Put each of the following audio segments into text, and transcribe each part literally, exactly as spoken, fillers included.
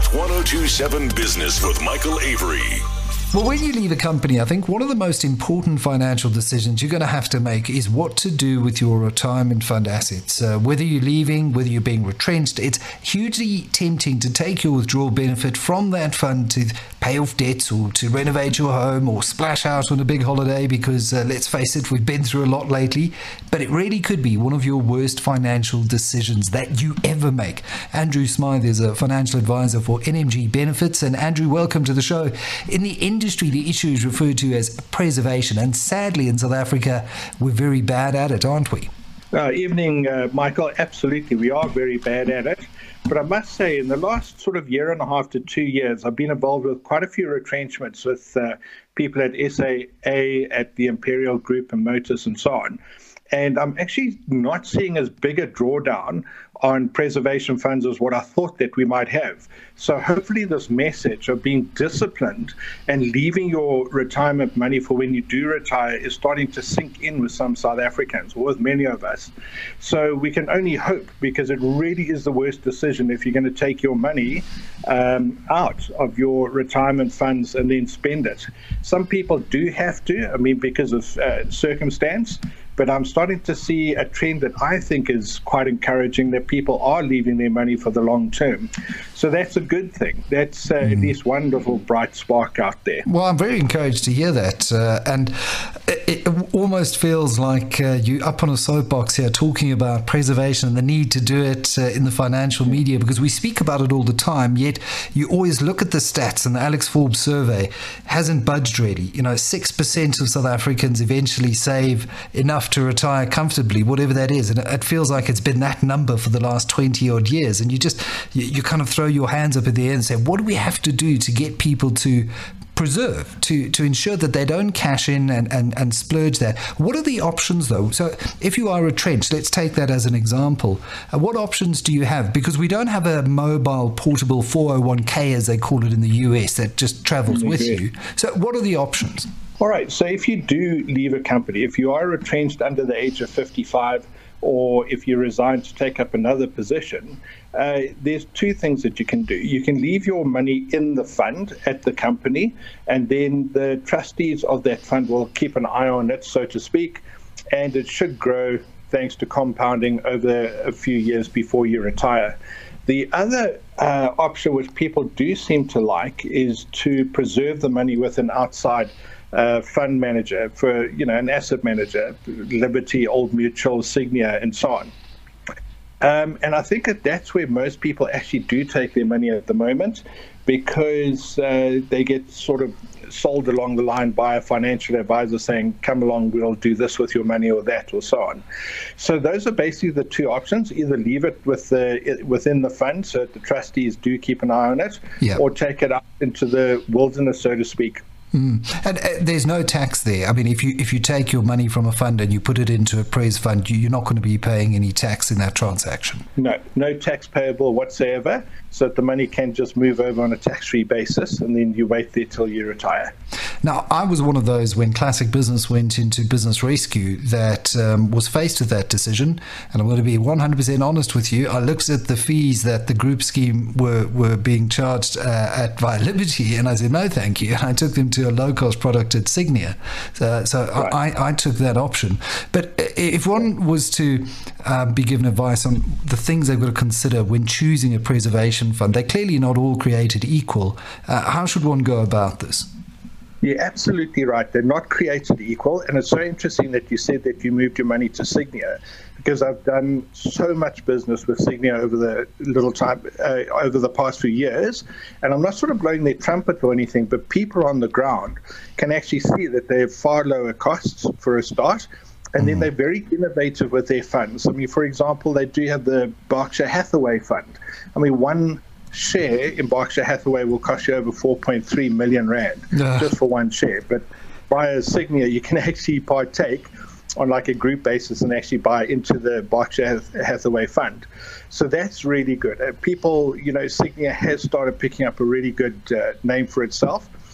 one oh two point seven Business with Michael Avery. Well, when you leave a company, I think one of the most important financial decisions you're going to have to make is what to do with your retirement fund assets. Uh, whether you're leaving, whether you're being retrenched, it's hugely tempting to take your withdrawal benefit from that fund to pay off debts or to renovate your home or splash out on a big holiday because, uh, let's face it, we've been through a lot lately. But it really could be one of your worst financial decisions that you ever make. Andrew Smythe is a financial advisor for N M G Benefits. And Andrew, welcome to the show. In the industry, the issue is referred to as preservation, and sadly in South Africa we're very bad at it, aren't we? Uh, evening, uh, Michael. Absolutely, we are very bad at it. But I must say, in the last sort of year and a half to two years, I've been involved with quite a few retrenchments with uh, people at S A A, at the Imperial Group and Motus and so on. And I'm actually not seeing as big a drawdown on preservation funds as what I thought that we might have. So hopefully this message of being disciplined and leaving your retirement money for when you do retire is starting to sink in with some South Africans, or with many of us. So we can only hope, because it really is the worst decision if you're going to take your money um, out of your retirement funds and then spend it. Some people do have to, I mean, because of uh, circumstance. But I'm starting to see a trend that I think is quite encouraging, that people are leaving their money for the long term. So that's a good thing. That's uh, mm. at least one little bright spark out there. Well, I'm very encouraged to hear that. Uh, and it, it almost feels like uh, you're up on a soapbox here talking about preservation and the need to do it uh, in the financial media, because we speak about it all the time, yet you always look at the stats, and the Alex Forbes survey hasn't budged really. You know, six percent of South Africans eventually save enough to retire comfortably, whatever that is. And it feels like it's been that number for the last twenty odd years. And you just, you, you kind of throw your hands up in the air and say, what do we have to do to get people to preserve, to to ensure that they don't cash in and, and, and splurge there? What are the options though? So if you are retrenched, let's take that as an example. Uh, what options do you have? Because we don't have a mobile portable four oh one k, as they call it in the U S, that just travels with you. So what are the options? All right, so if you do leave a company, if you are retrenched under the age of fifty-five, or if you resign to take up another position, uh, there's two things that you can do. You can leave your money in the fund at the company, and then the trustees of that fund will keep an eye on it, so to speak, and it should grow thanks to compounding over a few years before you retire. The other uh, option, which people do seem to like, is to preserve the money with an outside Uh, fund manager, for, you know, an asset manager, Liberty, Old Mutual, Signia, and so on. Um, and I think that that's where most people actually do take their money at the moment, because uh, they get sort of sold along the line by a financial advisor saying, come along, we'll do this with your money or that, or so on. So those are basically the two options: either leave it with the, within the fund so that the trustees do keep an eye on it, yeah. or take it out into the wilderness, so to speak. Mm. And uh, there's no tax there. I mean, if you if you take your money from a fund and you put it into a Pres fund, you, you're not going to be paying any tax in that transaction. No, no tax payable whatsoever. So that the money can just move over on a tax-free basis, and then you wait there till you retire. Now, I was one of those when Classic Business went into business rescue that um, was faced with that decision. And I'm going to be one hundred percent honest with you. I looked at the fees that the group scheme were, were being charged uh, at via Liberty, and I said, no, thank you. And I took them to a low-cost product at Signia. So, so right. I, I took that option. But if one was to um, be given advice on the things they've got to consider when choosing a preservation fund, they're clearly not all created equal. Uh, how should one go about this? You're absolutely right. They're not created equal. And it's so interesting that you said that you moved your money to Signia, because I've done so much business with Signia over the little time, uh, over the past few years. And I'm not sort of blowing their trumpet or anything, but people on the ground can actually see that they have far lower costs for a start. And then they're very innovative with their funds. I mean, for example, they do have the Berkshire Hathaway fund. I mean, one share in Berkshire Hathaway will cost you over four point three million rand uh. just for one share. But via Signia, you can actually partake on like a group basis and actually buy into the Berkshire Hathaway fund. So that's really good. Uh, people, you know, Signia has started picking up a really good uh, name for itself.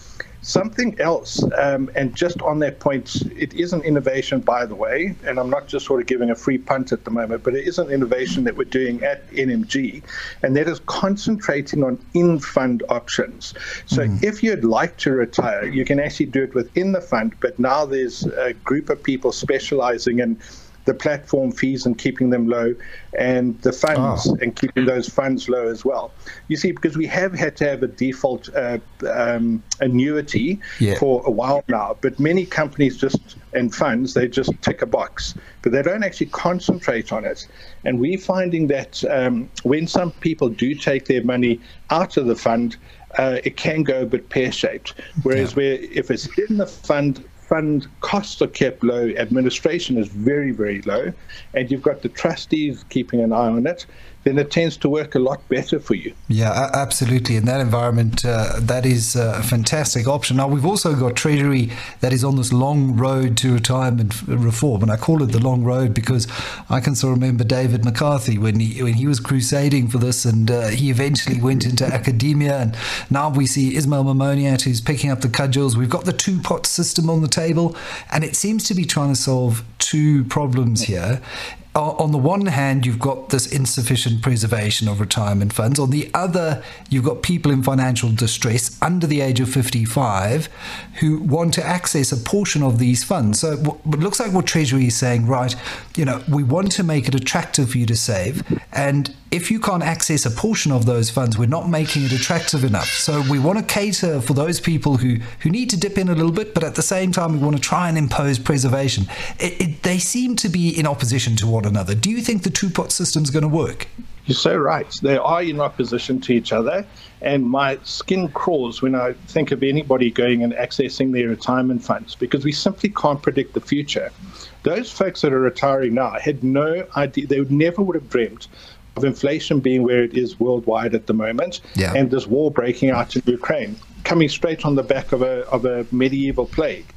Something else, um, and just on that point, it is an innovation, by the way, and I'm not just sort of giving a free punt at the moment, but it is an innovation that we're doing at N M G, and that is concentrating on in-fund options. So mm. if you'd like to retire, you can actually do it within the fund, but now there's a group of people specializing in the platform fees and keeping them low, and the funds oh. and keeping those funds low as well. You see, because we have had to have a default uh, um, annuity yeah. for a while now, but many companies just, and funds, they just tick a box, but they don't actually concentrate on it. And we're finding that um, when some people do take their money out of the fund, uh, it can go a bit pear-shaped. Whereas yeah. where if it's in the fund, fund costs are kept low, administration is very, very low, and you've got the trustees keeping an eye on it, then it tends to work a lot better for you. Yeah, absolutely. In that environment, uh, that is a fantastic option. Now, we've also got Treasury that is on this long road to retirement reform, and I call it the long road because I can still remember David McCarthy when he when he was crusading for this, and uh, he eventually went into academia, and now we see Ismail Mamoniat who's picking up the cudgels. We've got the two-pot system on the table, and it seems to be trying to solve two problems here. On the one hand, you've got this insufficient preservation of retirement funds. On the other, you've got people in financial distress under the age of fifty-five who want to access a portion of these funds. So it looks like what Treasury is saying, right, you know, we want to make it attractive for you to save. And if you can't access a portion of those funds, we're not making it attractive enough. So we want to cater for those people who, who need to dip in a little bit, but at the same time, we want to try and impose preservation. It, it, they seem to be in opposition to one another. Do you think the two-pot system is going to work? You're so right. They are in opposition to each other. And my skin crawls when I think of anybody going and accessing their retirement funds, because we simply can't predict the future. Those folks that are retiring now had no idea. They would never would have dreamt of inflation being where it is worldwide at the moment, yeah. and this war breaking out in Ukraine, coming straight on the back of a of a medieval plague.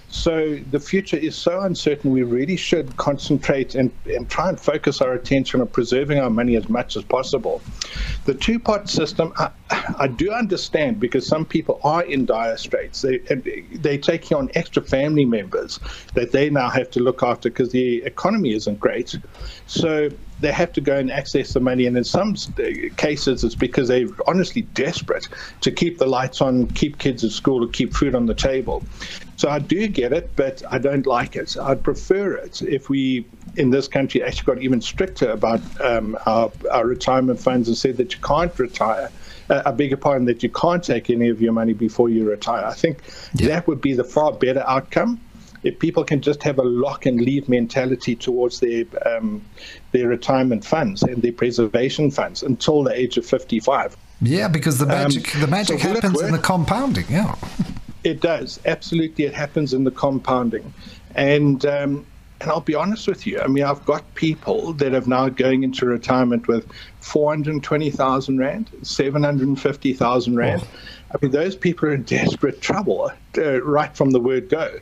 So the future is so uncertain, we really should concentrate and, and try and focus our attention on preserving our money as much as possible. The two-pot system, I, I do understand, because some people are in dire straits. They, they're taking on extra family members that they now have to look after because the economy isn't great. So they have to go and access the money, and in some cases it's because they're honestly desperate to keep the lights on, keep kids at school, or keep food on the table. So I do get it, but I don't like it. I'd prefer it if we, in this country, actually got even stricter about um, our, our retirement funds and said that you can't retire. Uh, I beg your pardon, that you can't take any of your money before you retire. I think yeah. that would be the far better outcome. If people can just have a lock and leave mentality towards their um, their retirement funds and their preservation funds until the age of fifty-five. Yeah, because the magic um, the magic so happens in the compounding. Yeah, it does. Absolutely, it happens in the compounding. And um, and I'll be honest with you. I mean, I've got people that are now going into retirement with four hundred twenty thousand rand, seven hundred fifty thousand rand. Oh. I mean, those people are in desperate trouble uh, right from the word go.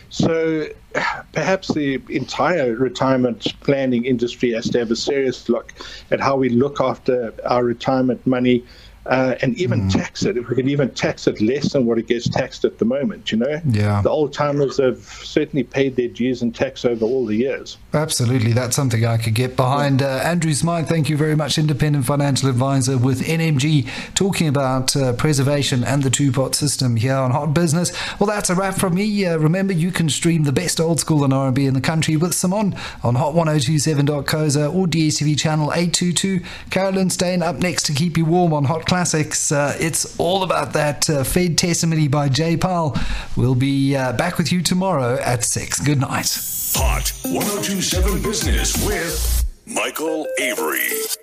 So perhaps the entire retirement planning industry has to have a serious look at how we look after our retirement money, uh, and even mm. tax it. If we could even tax it less than what it gets taxed at the moment, you know? Yeah. The old timers have certainly paid their dues and tax over all the years. Absolutely. That's something I could get behind. Uh, Andrew Smythe, thank you very much. Independent financial advisor with N M G, talking about uh, preservation and the two-pot system here on Hot Business. Well, that's a wrap from me. Uh, remember, you can stream the best old school and R and B in the country with Simon on hot ten twenty-seven dot co za or D S T V channel eight twenty-two. Carolyn staying up next to keep you warm on Hot Classics. Uh, it's all about that uh, Fed testimony by Jay Powell. We'll be uh, back with you tomorrow at six. Good night. Hot ten twenty-seven Business with Michael Avery.